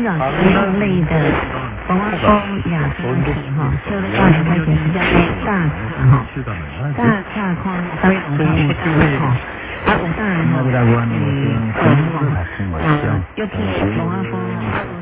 金港这一类的文化风雅主体哈，修的价值块钱是叫做大茶哈，大茶框三重不大哈，啊，我当然哈，又听文化风。